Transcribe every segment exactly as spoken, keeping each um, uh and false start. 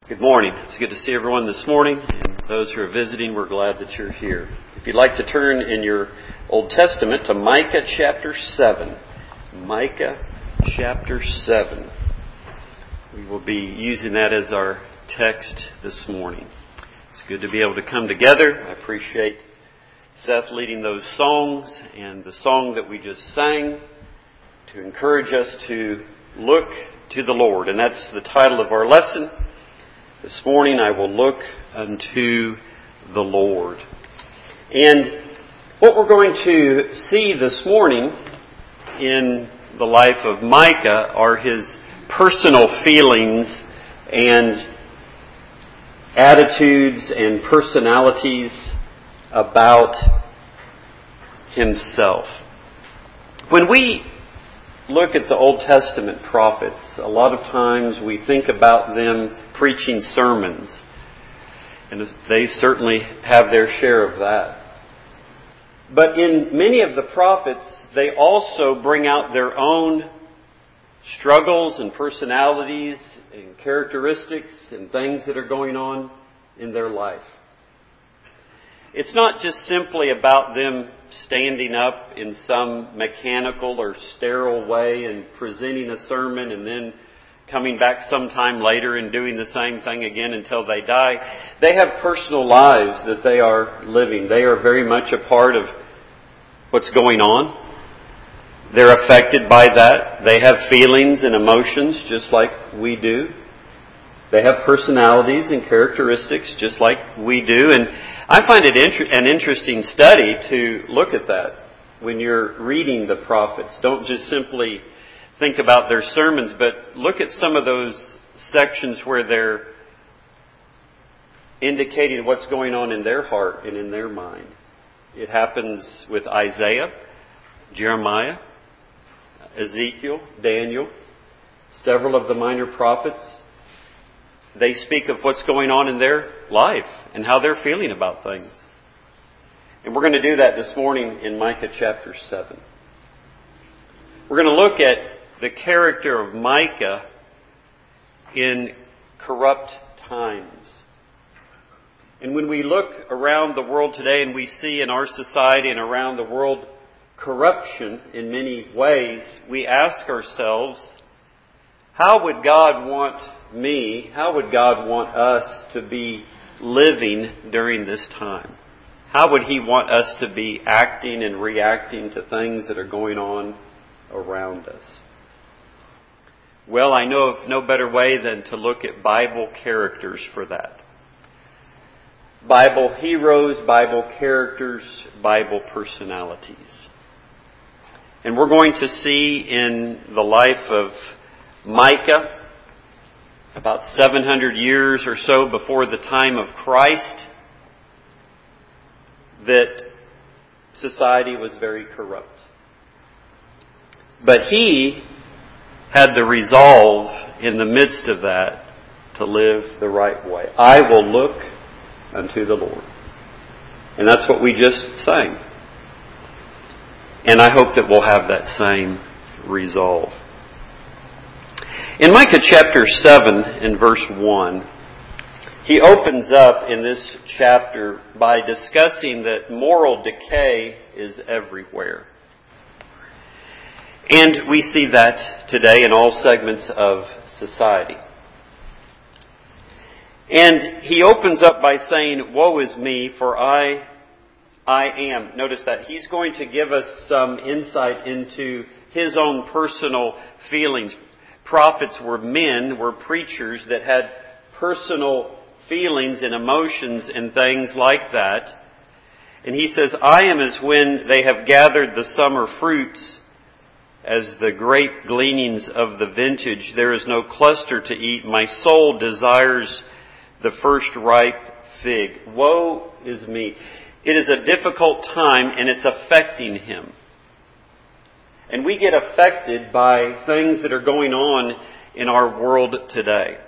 Good morning. It's good to see everyone this morning, and those who are visiting, we're glad that you're here. If you'd like to turn in your Old Testament to Micah chapter seven. Micah chapter seven. We will be using that as our text this morning. It's good to be able to come together. I appreciate Seth leading those songs and the song that we just sang to encourage us to look to the Lord. And that's the title of our lesson. This morning I will look unto the Lord. And what we're going to see this morning in the life of Micah are his personal feelings and attitudes and personalities about himself. When we look at the Old Testament prophets, a lot of times we think about them preaching sermons, and they certainly have their share of that. But in many of the prophets, they also bring out their own struggles and personalities and characteristics and things that are going on in their life. It's not just simply about them standing up in some mechanical or sterile way and presenting a sermon and then coming back sometime later and doing the same thing again until they die. They have personal lives that they are living. They are very much a part of what's going on. They're affected by that. They have feelings and emotions just like we do. They have personalities and characteristics just like we do. And I find it inter- an interesting study to look at that when you're reading the prophets. Don't just simply think about their sermons, but look at some of those sections where they're indicating what's going on in their heart and in their mind. It happens with Isaiah, Jeremiah, Ezekiel, Daniel, several of the minor prophets. They speak of what's going on in their life and how they're feeling about things. And we're going to do that this morning in Micah chapter seven. We're going to look at the character of Micah in corrupt times. And when we look around the world today and we see in our society and around the world corruption in many ways, we ask ourselves, how would God want me, how would God want us to be living during this time? How would He want us to be acting and reacting to things that are going on around us? Well, I know of no better way than to look at Bible characters for that. Bible heroes, Bible characters, Bible personalities. And we're going to see in the life of Micah, about seven hundred years or so before the time of Christ, that society was very corrupt. But he had the resolve in the midst of that to live the right way. I will look unto the Lord. And that's what we just sang. And I hope that we'll have that same resolve. In Micah chapter seven and verse one, he opens up in this chapter by discussing that moral decay is everywhere. And we see that today in all segments of society. And he opens up by saying, "Woe is me, for I, I am." Notice that he's going to give us some insight into his own personal feelings. Prophets were men, were preachers that had personal feelings and emotions and things like that. And he says, "I am as when they have gathered the summer fruits, as the grape gleanings of the vintage. There is no cluster to eat. My soul desires the first ripe fig." Woe is me. It is a difficult time and it's affecting him. And we get affected by things that are going on in our world today.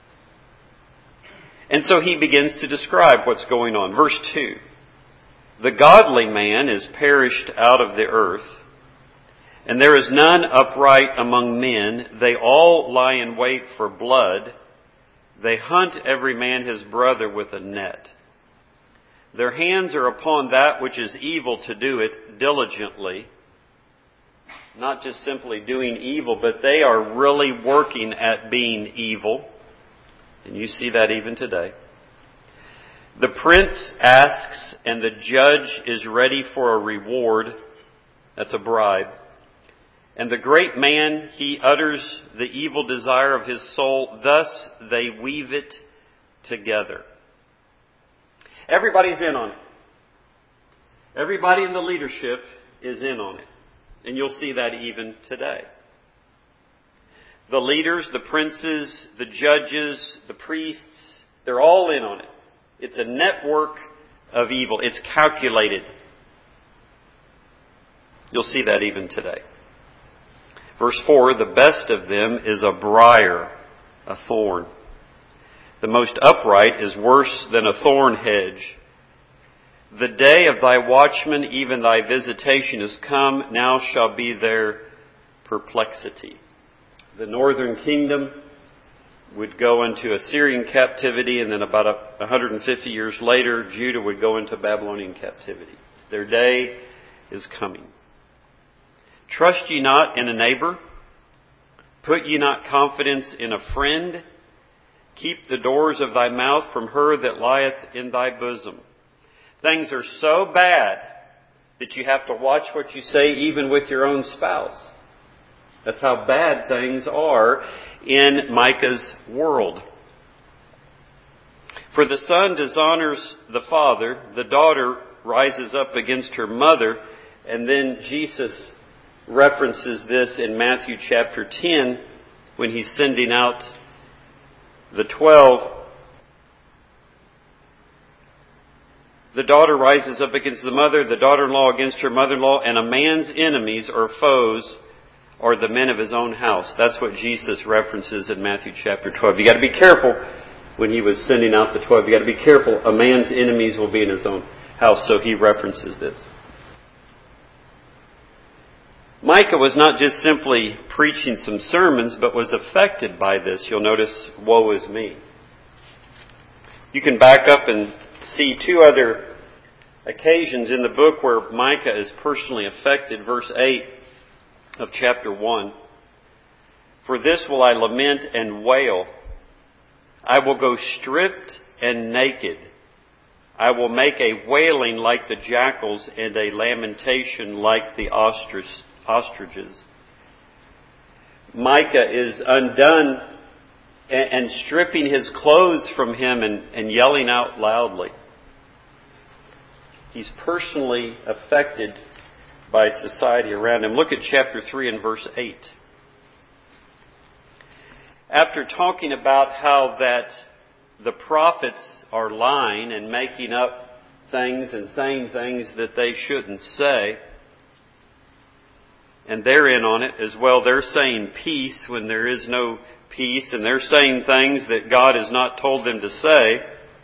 And so he begins to describe what's going on. Verse two. "The godly man is perished out of the earth, and there is none upright among men. They all lie in wait for blood. They hunt every man his brother with a net. Their hands are upon that which is evil to do it diligently. Not just simply doing evil, but they are really working at being evil. And you see that even today. The prince asks, and the judge is ready for a reward. That's a bribe. And the great man, he utters the evil desire of his soul. Thus they weave it together. Everybody's in on it. Everybody in the leadership is in on it. And you'll see that even today. The leaders, the princes, the judges, the priests, they're all in on it. It's a network of evil. It's calculated. You'll see that even today. Verse four, the best of them is a briar, a thorn. The most upright is worse than a thorn hedge. The day of thy watchman, even thy visitation, is come. Now shall be their perplexity. The northern kingdom would go into Assyrian captivity, and then about one hundred fifty years later, Judah would go into Babylonian captivity. Their day is coming. Trust ye not in a neighbor. Put ye not confidence in a friend. Keep the doors of thy mouth from her that lieth in thy bosom. Things are so bad that you have to watch what you say even with your own spouse. That's how bad things are in Micah's world. For the son dishonors the father, the daughter rises up against her mother, and then Jesus references this in Matthew chapter ten when he's sending out the twelve. The daughter rises up against the mother, the daughter-in-law against her mother-in-law, and a man's enemies or foes are the men of his own house. That's what Jesus references in Matthew chapter twelve. You got to be careful when he was sending out the twelve. You got to be careful. A man's enemies will be in his own house. So he references this. Micah was not just simply preaching some sermons, but was affected by this. You'll notice, woe is me. You can back up and see two other occasions in the book where Micah is personally affected. Verse eight of chapter one. For this will I lament and wail. I will go stripped and naked. I will make a wailing like the jackals and a lamentation like the ostrich. ostriches. Micah is undone and, and stripping his clothes from him and, and yelling out loudly. He's personally affected by society around him. Look at chapter three and verse eight. After talking about how that the prophets are lying and making up things and saying things that they shouldn't say, and they're in on it as well. They're saying peace when there is no peace. And they're saying things that God has not told them to say.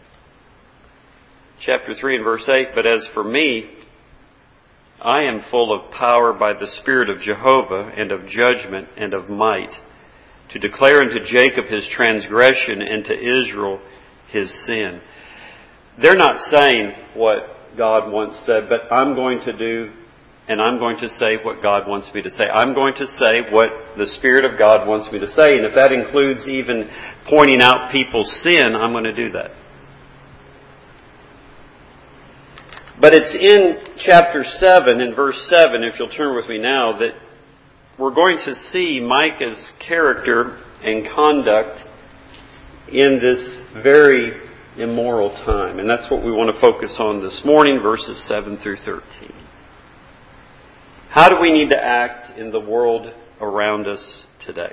Chapter three and verse eight. But as for me, I am full of power by the Spirit of Jehovah and of judgment and of might, to declare unto Jacob his transgression and to Israel his sin. They're not saying what God once said, but I'm going to do and I'm going to say what God wants me to say. I'm going to say what the Spirit of God wants me to say. And if that includes even pointing out people's sin, I'm going to do that. But it's in chapter seven, in verse seven, if you'll turn with me now, that we're going to see Micah's character and conduct in this very immoral time. And that's what we want to focus on this morning, verses seven through thirteen. How do we need to act in the world around us today?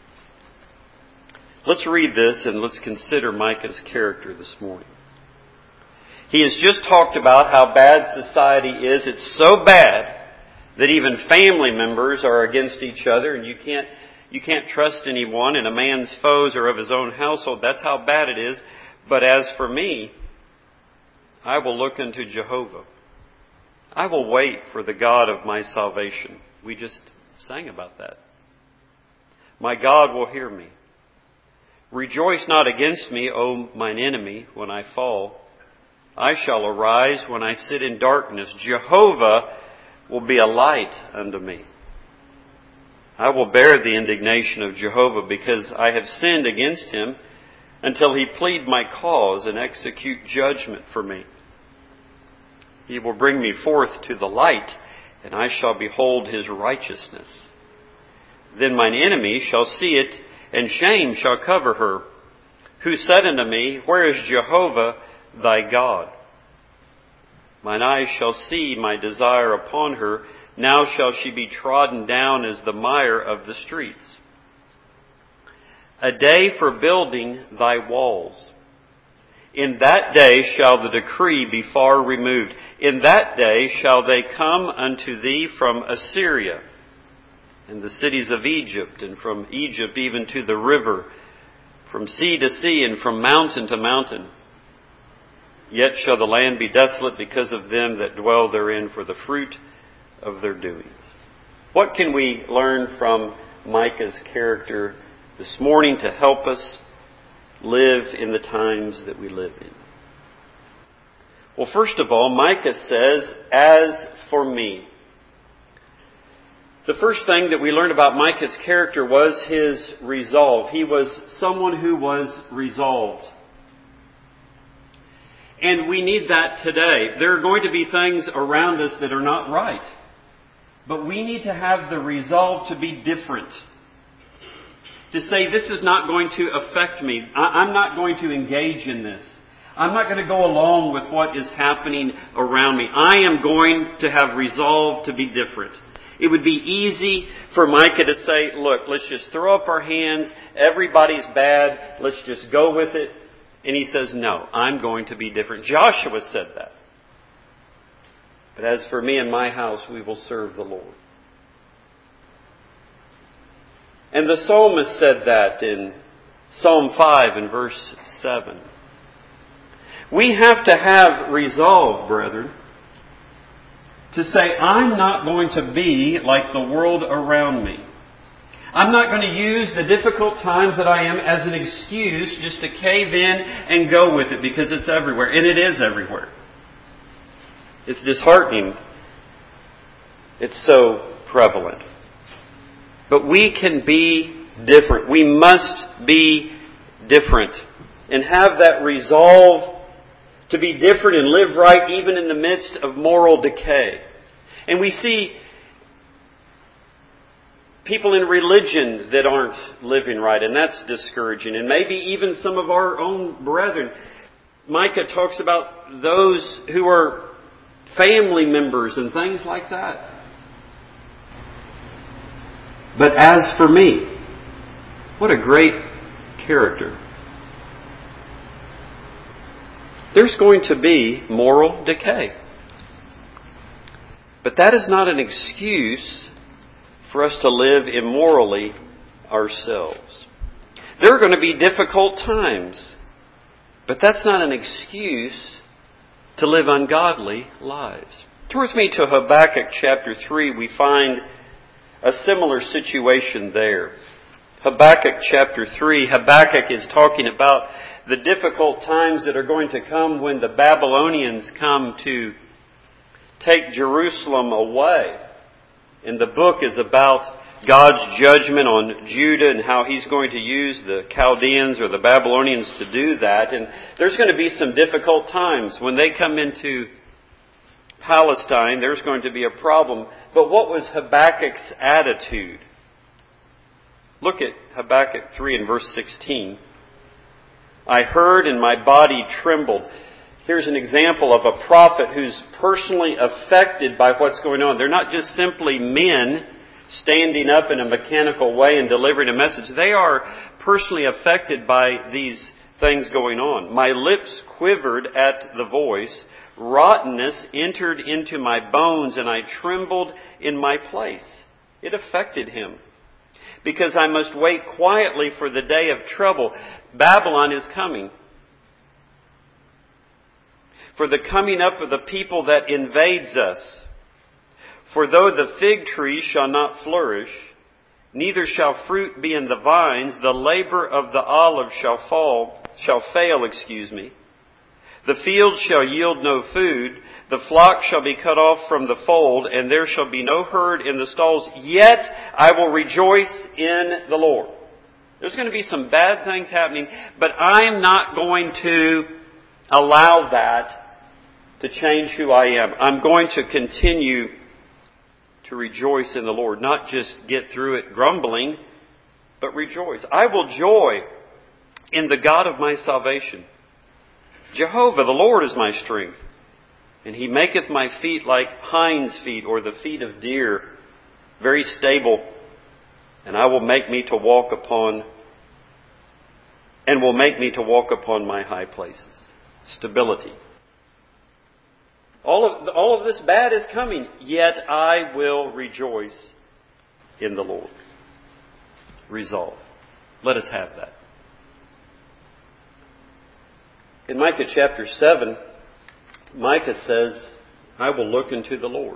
Let's read this and let's consider Micah's character this morning. He has just talked about how bad society is. It's so bad that even family members are against each other, and you can't you can't trust anyone, and a man's foes are of his own household. That's how bad it is. But as for me, I will look unto Jehovah. I will wait for the God of my salvation. We just sang about that. My God will hear me. Rejoice not against me, O mine enemy, when I fall. I shall arise when I sit in darkness. Jehovah will be a light unto me. I will bear the indignation of Jehovah, because I have sinned against him, until he plead my cause and execute judgment for me. He will bring me forth to the light, and I shall behold his righteousness. Then mine enemy shall see it, and shame shall cover her, who said unto me, Where is Jehovah thy God? Mine eyes shall see my desire upon her. Now shall she be trodden down as the mire of the streets. A day for building thy walls. In that day shall the decree be far removed. In that day shall they come unto thee from Assyria, and the cities of Egypt, and from Egypt even to the river, from sea to sea, and from mountain to mountain. Yet shall the land be desolate because of them that dwell therein, for the fruit of their doings. What can we learn from Micah's character this morning to help us live in the times that we live in? Well, first of all, Micah says, as for me. The first thing that we learned about Micah's character was his resolve. He was someone who was resolved. And we need that today. There are going to be things around us that are not right. But we need to have the resolve to be different. To say, this is not going to affect me. I'm not going to engage in this. I'm not going to go along with what is happening around me. I am going to have resolve to be different. It would be easy for Micah to say, look, let's just throw up our hands. Everybody's bad. Let's just go with it. And he says, no, I'm going to be different. Joshua said that. But as for me and my house, we will serve the Lord. And the psalmist said that in Psalm five and verse seven. We have to have resolve, brethren, to say, I'm not going to be like the world around me. I'm not going to use the difficult times that I am as an excuse just to cave in and go with it, because it's everywhere. And it is everywhere. It's disheartening. It's so prevalent. But we can be different. We must be different. And have that resolve to be different and live right even in the midst of moral decay. And we see people in religion that aren't living right, and that's discouraging. And maybe even some of our own brethren. Micah talks about those who are family members and things like that. But as for me, what a great character. There's going to be moral decay. But that is not an excuse for us to live immorally ourselves. There are going to be difficult times, but that's not an excuse to live ungodly lives. Turn with me to Habakkuk chapter three. We find a similar situation there. Habakkuk chapter three. Habakkuk is talking about the difficult times that are going to come when the Babylonians come to take Jerusalem away. And the book is about God's judgment on Judah and how He's going to use the Chaldeans or the Babylonians to do that. And there's going to be some difficult times. When they come into Palestine, there's going to be a problem. But what was Habakkuk's attitude? Look at Habakkuk three and verse sixteen. I heard and my body trembled. Here's an example of a prophet who's personally affected by what's going on. They're not just simply men standing up in a mechanical way and delivering a message. They are personally affected by these things going on. My lips quivered at the voice. Rottenness entered into my bones, and I trembled in my place. It affected him. Because I must wait quietly for the day of trouble. Babylon is coming. For the coming up of the people that invades us. For though the fig tree shall not flourish, neither shall fruit be in the vines. The labor of the olive shall fall, shall fail, excuse me. The field shall yield no food. The flock shall be cut off from the fold, and there shall be no herd in the stalls. Yet I will rejoice in the Lord. There's going to be some bad things happening, but I'm not going to allow that to change who I am. I'm going to continue to rejoice in the Lord. Not just get through it grumbling, but rejoice. I will joy in the God of my salvation. Jehovah, the Lord, is my strength. And He maketh my feet like hinds' feet, or the feet of deer, very stable. And I will make me to walk upon, and will make me to walk upon my high places. Stability. All of, all of this bad is coming, yet I will rejoice in the Lord. Resolve. Let us have that. In Micah chapter seven, Micah says, I will look into the Lord.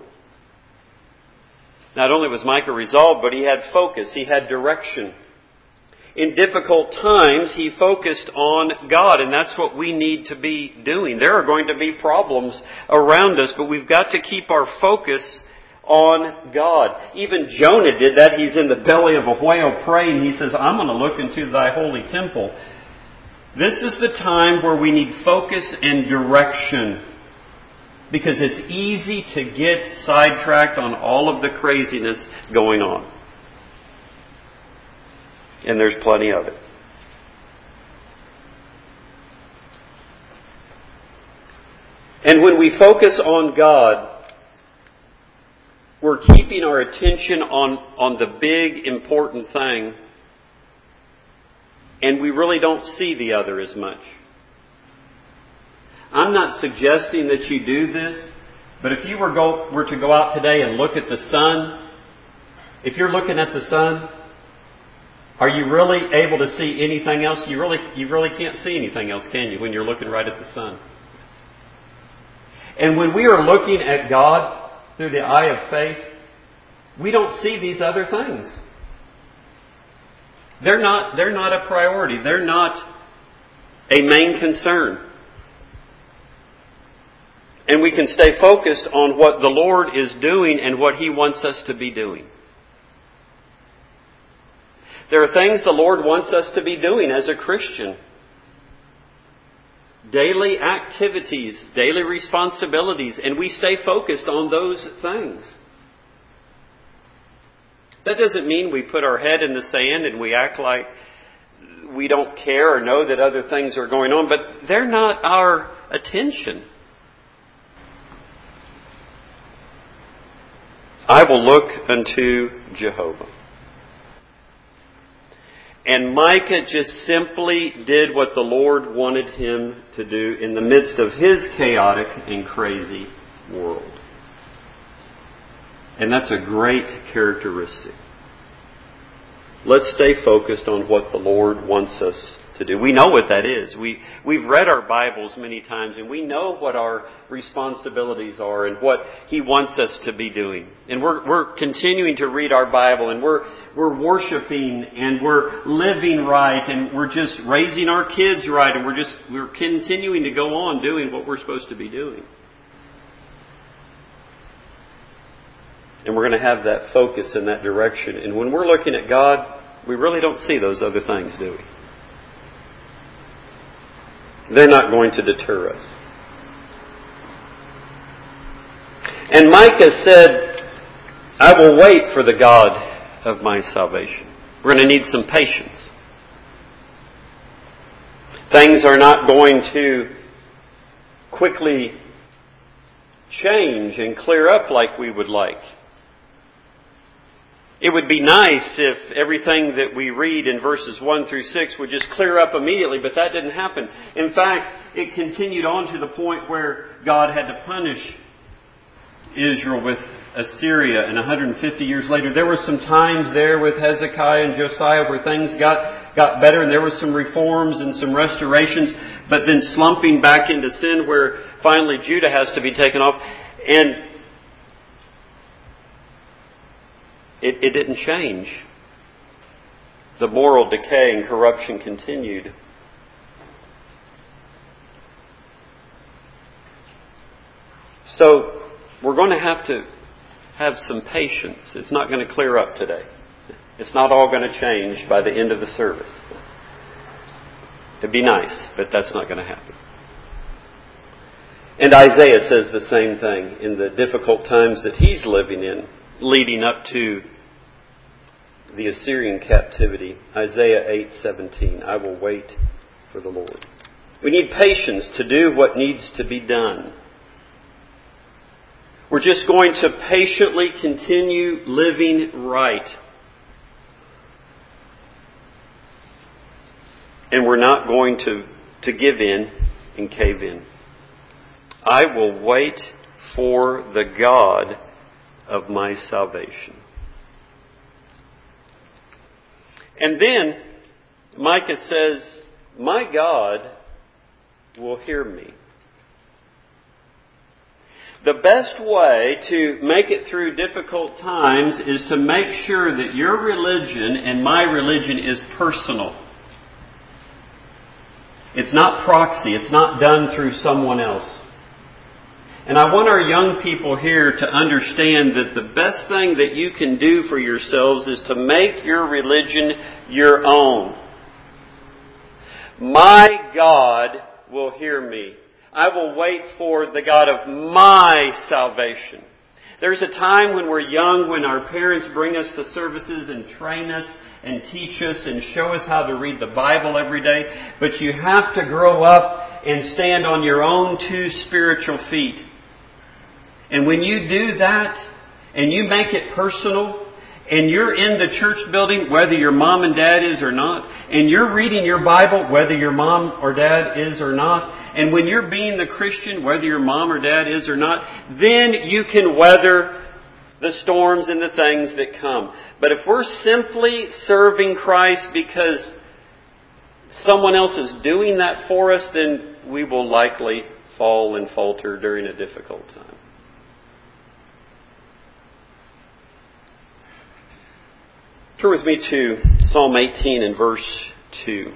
Not only was Micah resolved, but he had focus. He had direction. In difficult times, he focused on God, and that's what we need to be doing. There are going to be problems around us, but we've got to keep our focus on God. Even Jonah did that. He's in the belly of a whale praying. He says, I'm going to look into thy holy temple. This is the time where we need focus and direction, because it's easy to get sidetracked on all of the craziness going on. And there's plenty of it. And when we focus on God, we're keeping our attention on, on the big, important thing, and we really don't see the other as much. I'm not suggesting that you do this, but if you were, go, were to go out today and look at the sun, if you're looking at the sun, are you really able to see anything else? You really, you really can't see anything else, can you, when you're looking right at the sun? And when we are looking at God through the eye of faith, we don't see these other things. They're not, they're not a priority. They're not a main concern. And we can stay focused on what the Lord is doing and what He wants us to be doing. There are things the Lord wants us to be doing as a Christian. Daily activities, daily responsibilities, and we stay focused on those things. That doesn't mean we put our head in the sand and we act like we don't care or know that other things are going on, but they're not our attention. I will look unto Jehovah. And Micah just simply did what the Lord wanted him to do in the midst of his chaotic and crazy world. And that's a great characteristic. Let's stay focused on what the Lord wants us to do. We know what that is. We, we've read our Bibles many times, and we know what our responsibilities are and what He wants us to be doing. And we're, we're continuing to read our Bible, and we're, we're worshiping, and we're living right, and we're just raising our kids right, and we're just, we're continuing to go on doing what we're supposed to be doing. And we're going to have that focus in that direction. And when we're looking at God, we really don't see those other things, do we? They're not going to deter us. And Micah said, I will wait for the God of my salvation. We're going to need some patience. Things are not going to quickly change and clear up like we would like. It would be nice if everything that we read in verses one through six would just clear up immediately, but that didn't happen. In fact, it continued on to the point where God had to punish Israel with Assyria, and one hundred fifty years later, there were some times there with Hezekiah and Josiah where things got, got better, and there were some reforms and some restorations, but then slumping back into sin where finally Judah has to be taken off. And It, it didn't change the moral decay and corruption continued. So we're going to have to have some patience. It's not going to clear up today. It's not all going to change by the end of the service. It'd be nice, but that's not going to happen. And Isaiah says the same thing in the difficult times that he's living in, leading up to the Assyrian captivity. Isaiah eight seventeen, I will wait for the Lord. We need patience to do what needs to be done. We're just going to patiently continue living right. And we're not going to, to give in and cave in. I will wait for the God of my salvation. And then Micah says, my God will hear me. The best way to make it through difficult times is to make sure that your religion and my religion is personal. It's not proxy. It's not done through someone else. And I want our young people here to understand that the best thing that you can do for yourselves is to make your religion your own. My God will hear me. I will wait for the God of my salvation. There's a time when we're young, when our parents bring us to services and train us and teach us and show us how to read the Bible every day. But you have to grow up and stand on your own two spiritual feet. And when you do that, and you make it personal, and you're in the church building, whether your mom and dad is or not, and you're reading your Bible, whether your mom or dad is or not, and when you're being the Christian, whether your mom or dad is or not, then you can weather the storms and the things that come. But if we're simply serving Christ because someone else is doing that for us, then we will likely fall and falter during a difficult time. Turn with me to Psalm eighteen and verse two.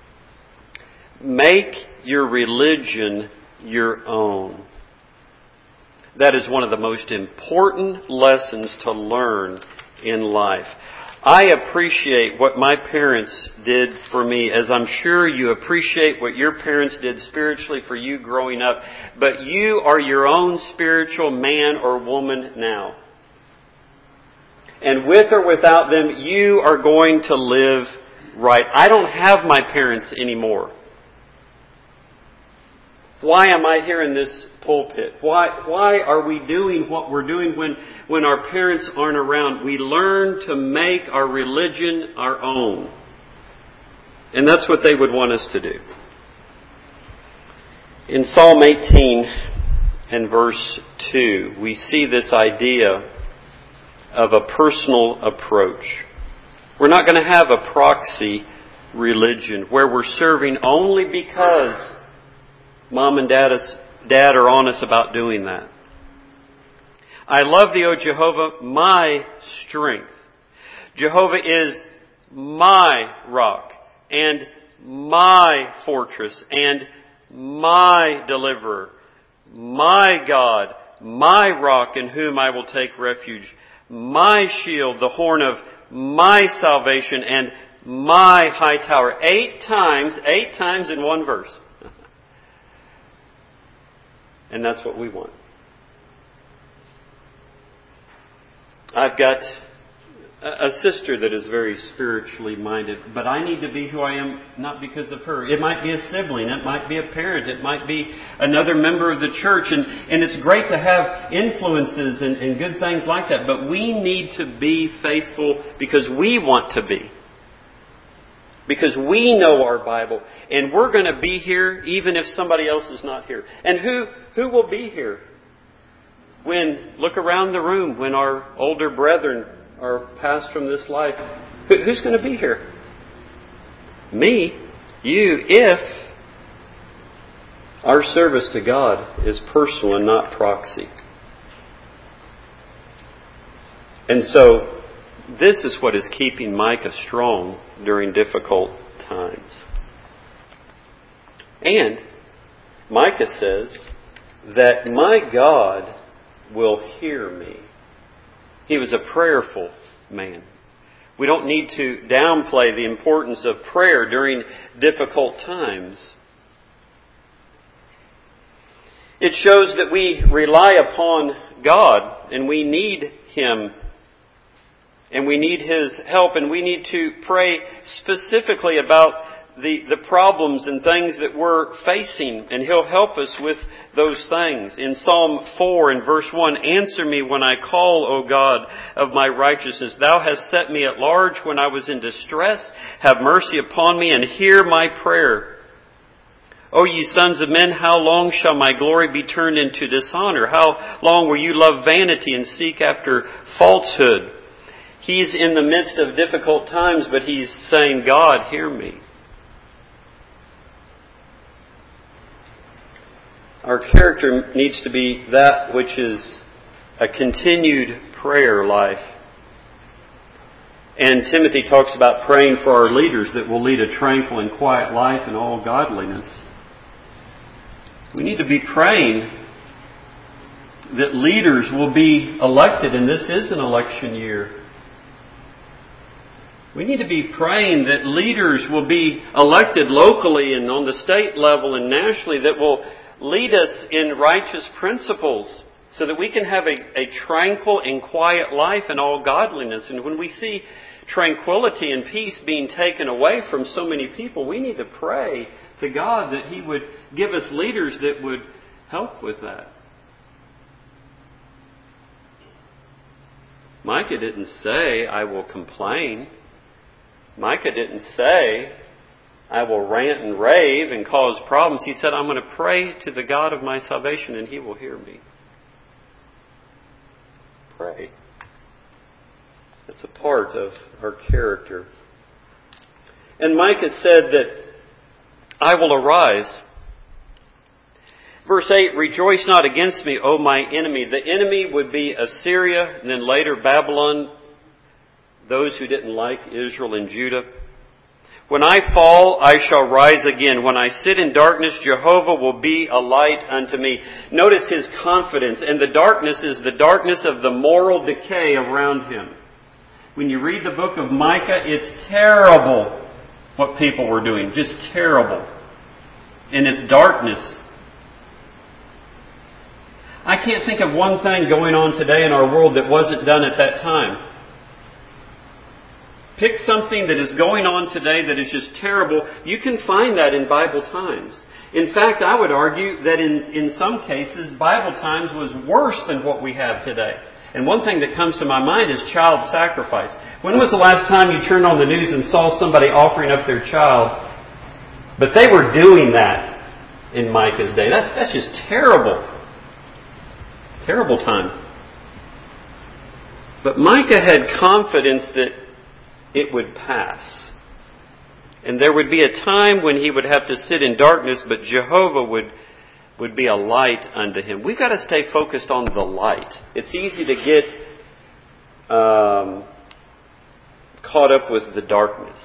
Make your religion your own. That is one of the most important lessons to learn in life. I appreciate what my parents did for me, as I'm sure you appreciate what your parents did spiritually for you growing up. But you are your own spiritual man or woman now. And with or without them, you are going to live right. I don't have my parents anymore. Why am I here in this pulpit? Why, why are we doing what we're doing when, when our parents aren't around? We learn to make our religion our own. And that's what they would want us to do. In Psalm eighteen and verse two, we see this idea of a personal approach. We're not going to have a proxy religion where we're serving only because Mom and Dad, is, Dad are on us about doing that. I love thee, O Jehovah, my strength. Jehovah is my rock and my fortress and my deliverer, my God, my rock in whom I will take refuge, my shield, the horn of my salvation, and my high tower. Eight times, eight times in one verse. And that's what we want. I've got a sister that is very spiritually minded, but I need to be who I am not because of her. It might be a sibling, it might be a parent, it might be another member of the church, and, and it's great to have influences and, and good things like that, but we need to be faithful because we want to be. Because we know our Bible, and we're going to be here even if somebody else is not here. And who, who will be here? When, look around the room, when our older brethren are passed from this life, who, who's going to be here? Me, you, if our service to God is personal and not proxy. And so, this is what is keeping Micah strong during difficult times. And Micah says that my God will hear me. He was a prayerful man. We don't need to downplay the importance of prayer during difficult times. It shows that we rely upon God and we need Him and we need His help, and we need to pray specifically about the, the problems and things that we're facing, and He'll help us with those things. In Psalm four and verse one, "Answer me when I call, O God of my righteousness. Thou hast set me at large when I was in distress. Have mercy upon me and hear my prayer. O ye sons of men, how long shall my glory be turned into dishonor? How long will you love vanity and seek after falsehood?" He's in the midst of difficult times, but he's saying, God, hear me. Our character needs to be that which is a continued prayer life. And Timothy talks about praying for our leaders that will lead a tranquil and quiet life in all godliness. We need to be praying that leaders will be elected, and this is an election year. We need to be praying that leaders will be elected locally and on the state level and nationally that will lead us in righteous principles so that we can have a, a tranquil and quiet life in all godliness. And when we see tranquility and peace being taken away from so many people, we need to pray to God that He would give us leaders that would help with that. Micah didn't say, I will complain. Micah didn't say, I will rant and rave and cause problems. He said, I'm going to pray to the God of my salvation and He will hear me. Pray. It's a part of our character. And Micah said that I will arise. Verse eight, "Rejoice not against me, O my enemy." The enemy would be Assyria and then later Babylon, those who didn't like Israel and Judah. "When I fall, I shall rise again. When I sit in darkness, Jehovah will be a light unto me." Notice his confidence. And the darkness is the darkness of the moral decay around him. When you read the book of Micah, it's terrible what people were doing. Just terrible. And it's darkness. I can't think of one thing going on today in our world that wasn't done at that time. Pick something that is going on today that is just terrible. You can find that in Bible times. In fact, I would argue that in, in some cases, Bible times was worse than what we have today. And one thing that comes to my mind is child sacrifice. When was the last time you turned on the news and saw somebody offering up their child? But they were doing that in Micah's day. That's, that's just terrible. Terrible time. But Micah had confidence that it would pass. And there would be a time when he would have to sit in darkness, but Jehovah would, would be a light unto him. We've got to stay focused on the light. It's easy to get um, caught up with the darkness.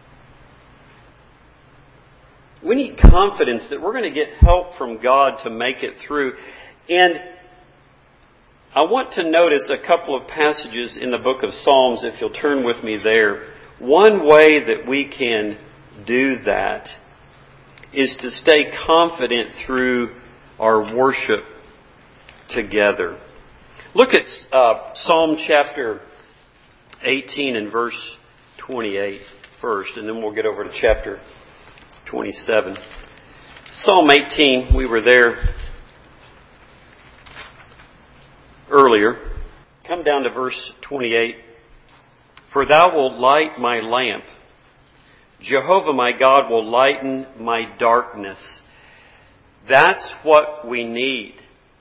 We need confidence that we're going to get help from God to make it through. And I want to notice a couple of passages in the book of Psalms, if you'll turn with me there. One way that we can do that is to stay confident through our worship together. Look at uh, Psalm chapter eighteen and verse twenty-eight first, and then we'll get over to chapter twenty-seven. Psalm eighteen, we were there earlier. Come down to verse twenty-eight. "For thou wilt light my lamp. Jehovah my God will lighten my darkness." That's what we need.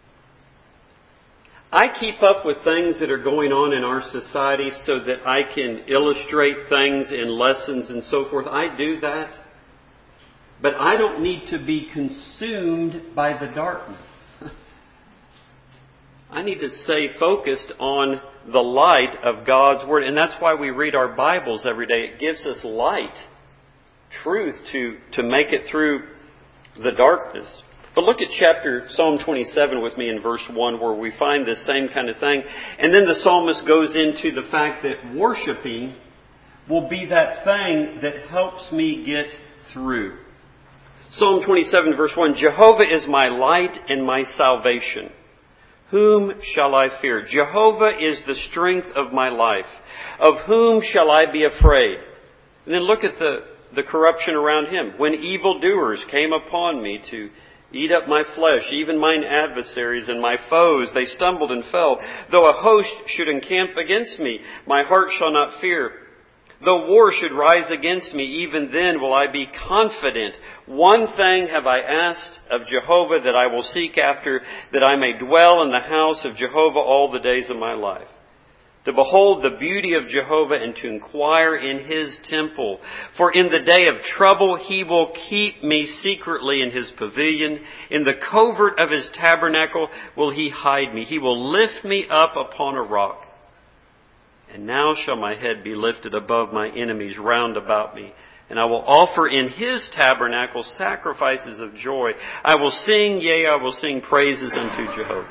I keep up with things that are going on in our society so that I can illustrate things in lessons and so forth. I do that. But I don't need to be consumed by the darkness. I need to stay focused on the light of God's Word. And that's why we read our Bibles every day. It gives us light, truth to, to make it through the darkness. But look at chapter Psalm twenty-seven with me in verse one, where we find this same kind of thing. And then the psalmist goes into the fact that worshiping will be that thing that helps me get through. Psalm twenty-seven verse one, Jehovah is my light and my salvation. Whom shall I fear? Jehovah is the strength of my life. Of whom shall I be afraid? And then look at the, the corruption around him. When evildoers came upon me to eat up my flesh, even mine adversaries and my foes, they stumbled and fell. Though a host should encamp against me, my heart shall not fear. Though war should rise against me, even then will I be confident. One thing have I asked of Jehovah that I will seek after, that I may dwell in the house of Jehovah all the days of my life. To behold the beauty of Jehovah and to inquire in His temple. For in the day of trouble He will keep me secretly in His pavilion. In the covert of His tabernacle will He hide me. He will lift me up upon a rock. And now shall my head be lifted above my enemies round about me. And I will offer in His tabernacle sacrifices of joy. I will sing, yea, I will sing praises unto Jehovah.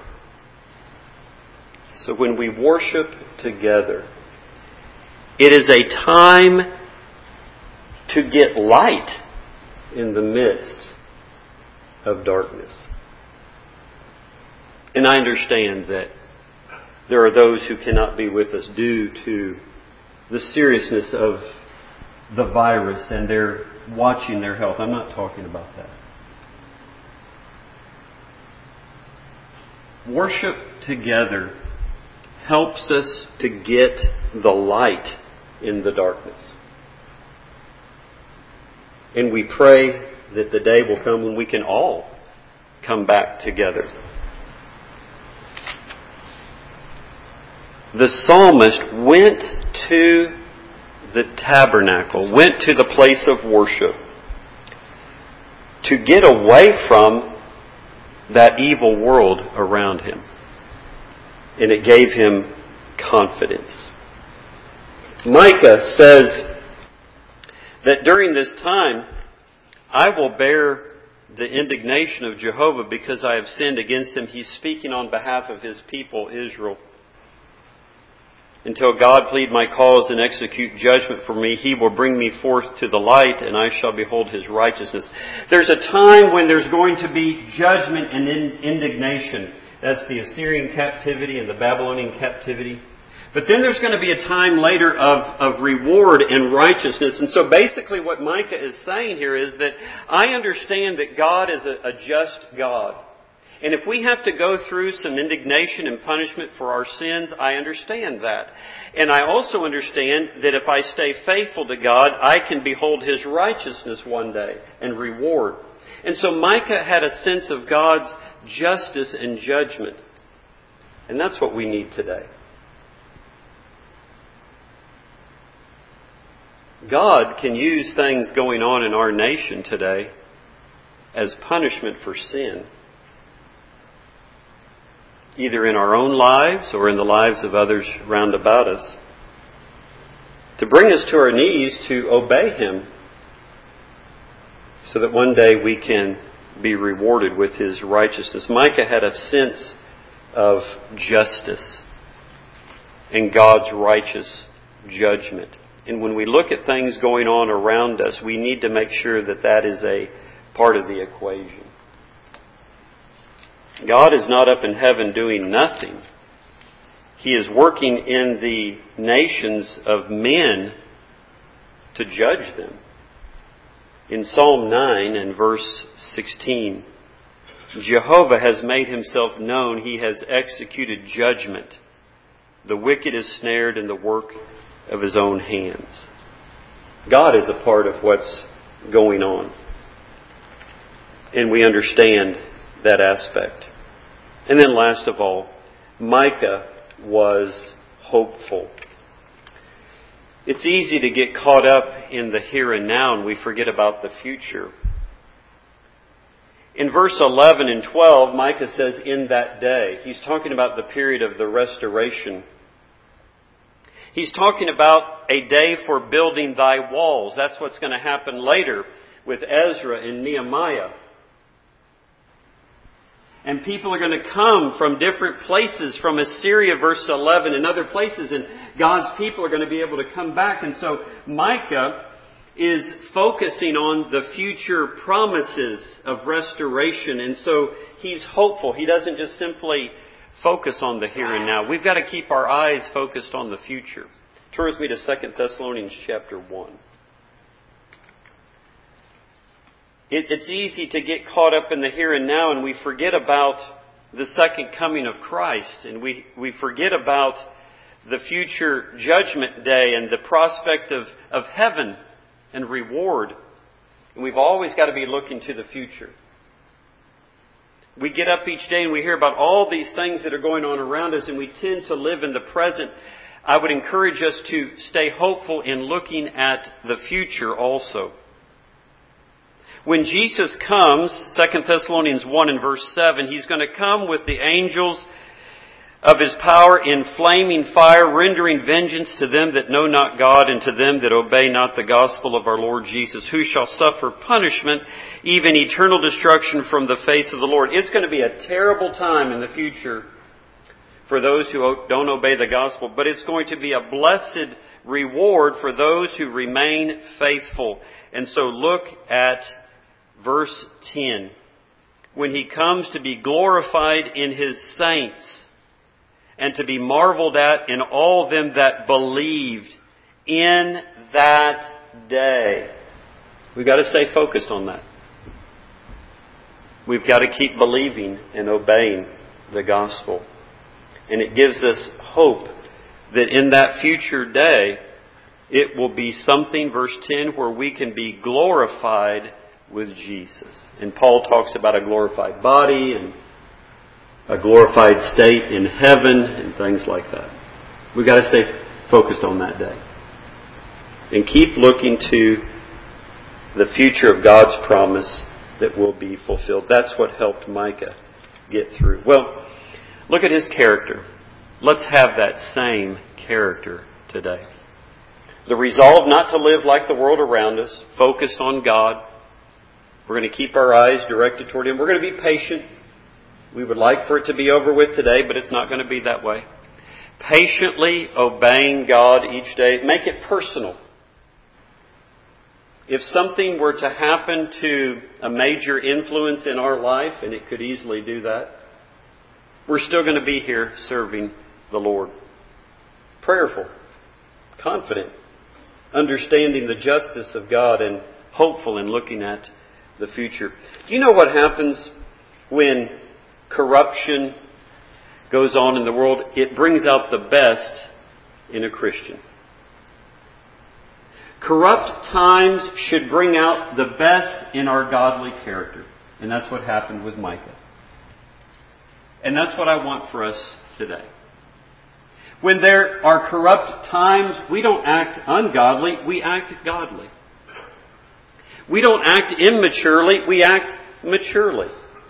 So when we worship together, it is a time to get light in the midst of darkness. And I understand that there are those who cannot be with us due to the seriousness of the virus and they're watching their health. I'm not talking about that. Worship together helps us to get the light in the darkness. And we pray that the day will come when we can all come back together. The psalmist went to the tabernacle, went to the place of worship to get away from that evil world around him. And it gave him confidence. Micah says that during this time, I will bear the indignation of Jehovah because I have sinned against him. He's speaking on behalf of his people, Israel. Until God plead my cause and execute judgment for me, He will bring me forth to the light, and I shall behold His righteousness. There's a time when there's going to be judgment and indignation. That's the Assyrian captivity and the Babylonian captivity. But then there's going to be a time later of, of reward and righteousness. And so basically what Micah is saying here is that I understand that God is a, a just God. And if we have to go through some indignation and punishment for our sins, I understand that. And I also understand that if I stay faithful to God, I can behold His righteousness one day and reward. And so Micah had a sense of God's justice and judgment. And that's what we need today. God can use things going on in our nation today as punishment for sin. Either in our own lives or in the lives of others round about us, to bring us to our knees to obey Him so that one day we can be rewarded with His righteousness. Micah had a sense of justice and God's righteous judgment. And when we look at things going on around us, we need to make sure that that is a part of the equation. God is not up in heaven doing nothing. He is working in the nations of men to judge them. In Psalm nine and verse sixteen, Jehovah has made Himself known. He has executed judgment. The wicked is snared in the work of his own hands. God is a part of what's going on. And we understand that aspect. And then last of all, Micah was hopeful. It's easy to get caught up in the here and now and we forget about the future. In verse eleven and twelve, Micah says, in that day. He's talking about the period of the restoration. He's talking about a day for building thy walls. That's what's going to happen later with Ezra and Nehemiah. And people are going to come from different places, from Assyria, verse eleven, and other places, and God's people are going to be able to come back. And so Micah is focusing on the future promises of restoration. And so he's hopeful. He doesn't just simply focus on the here and now. We've got to keep our eyes focused on the future. Turn with me to Second Thessalonians chapter one. It, it's easy to get caught up in the here and now, and we forget about the second coming of Christ. And we, we forget about the future judgment day and the prospect of, of heaven and reward. And we've always got to be looking to the future. We get up each day and we hear about all these things that are going on around us, and we tend to live in the present. I would encourage us to stay hopeful in looking at the future also. When Jesus comes, Second Thessalonians one and verse seven, He's going to come with the angels of His power in flaming fire, rendering vengeance to them that know not God and to them that obey not the gospel of our Lord Jesus, who shall suffer punishment, even eternal destruction from the face of the Lord. It's going to be a terrible time in the future for those who don't obey the gospel, but it's going to be a blessed reward for those who remain faithful. And so look at verse ten. When He comes to be glorified in His saints, and to be marveled at in all them that believed in that day. We've got to stay focused on that. We've got to keep believing and obeying the gospel. And it gives us hope that in that future day, it will be something, verse ten, where we can be glorified with Jesus. And Paul talks about a glorified body and a glorified state in heaven and things like that. We've got to stay focused on that day. And keep looking to the future of God's promise that will be fulfilled. That's what helped Micah get through. Well, look at his character. Let's have that same character today. The resolve not to live like the world around us, focused on God. We're going to keep our eyes directed toward Him. We're going to be patient. We would like for it to be over with today, but it's not going to be that way. Patiently obeying God each day. Make it personal. If something were to happen to a major influence in our life, and it could easily do that, we're still going to be here serving the Lord. Prayerful, confident, understanding the justice of God, and hopeful in looking at the future. Do you know what happens when corruption goes on in the world? It brings out the best in a Christian. Corrupt times should bring out the best in our godly character. And that's what happened with Micah. And that's what I want for us today. When there are corrupt times, we don't act ungodly, we act godly. We don't act immaturely, we act maturely.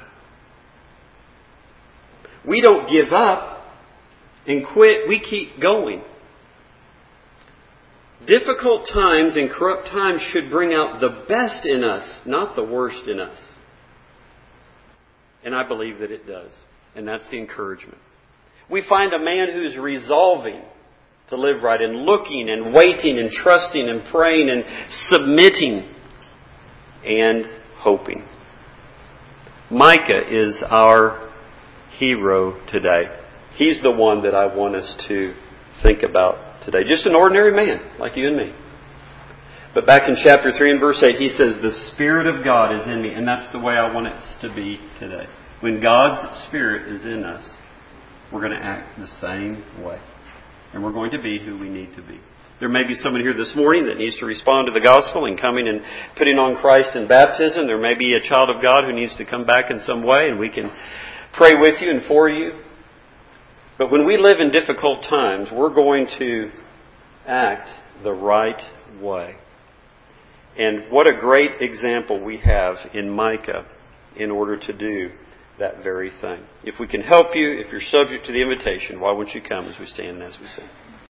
We don't give up and quit. We keep going. Difficult times and corrupt times should bring out the best in us, not the worst in us. And I believe that it does. And that's the encouragement. We find a man who's resolving to live right and looking and waiting and trusting and praying and submitting and hoping. Micah is our hero today. He's the one that I want us to think about today. Just an ordinary man like you and me. But back in chapter three and verse eight, he says, the Spirit of God is in me. And that's the way I want it to be today. When God's Spirit is in us, we're going to act the same way. And we're going to be who we need to be. There may be someone here this morning that needs to respond to the gospel and coming and putting on Christ in baptism. There may be a child of God who needs to come back in some way, and we can pray with you and for you. But when we live in difficult times, we're going to act the right way. And what a great example we have in Micah in order to do that very thing. If we can help you, if you're subject to the invitation, why won't you come as we stand and as we sing?